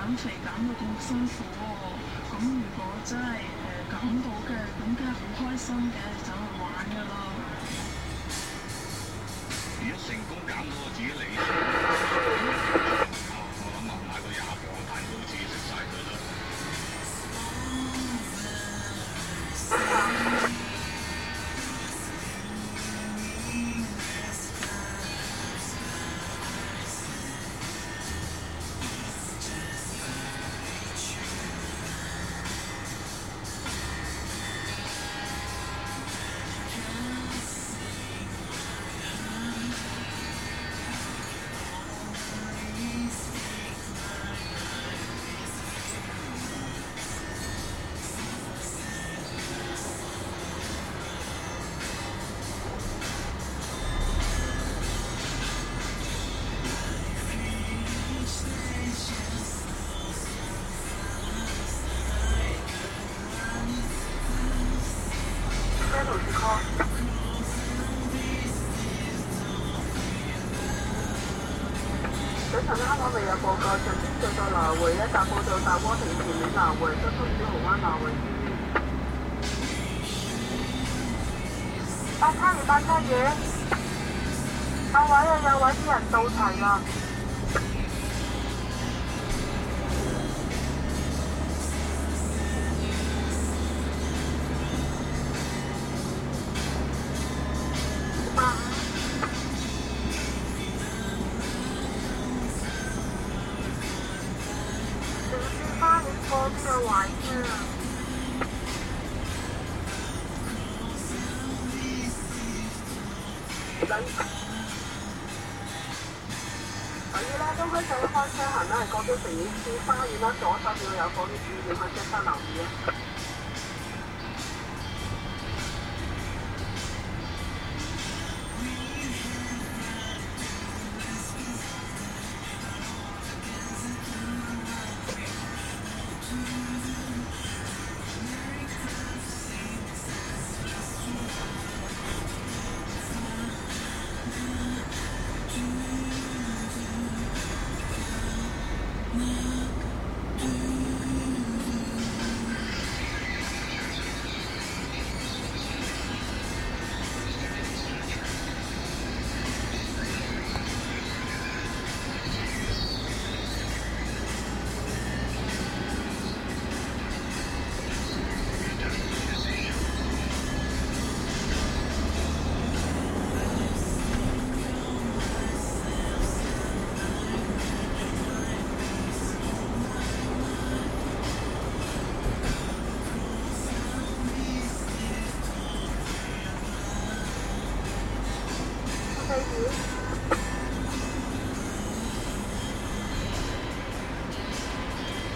肥減到咁辛苦喎，咁如果真係減到嘅，咁梗係好開心嘅，走去玩㗎啦。 如果成功減到我自己理想，我諗啊買個20磅蛋糕自己食晒佢啦。 早晨，香港未有報告，上邊隧道來回一搭報道大窩坪前面來回，北風小蠔灣來回。八叉魚，八叉魚，有位啊，有位，啲人到齊啦。花園過邊個位啊？所以咧，都開上開車行啦，係過咗城市花園啦，左手邊有嗰啲注點，去即刻留意啊！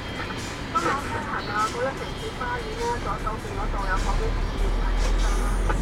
今晚車行啊，嗰一城市花園咧，左手邊嗰度有嗰啲注點，睇清楚啦。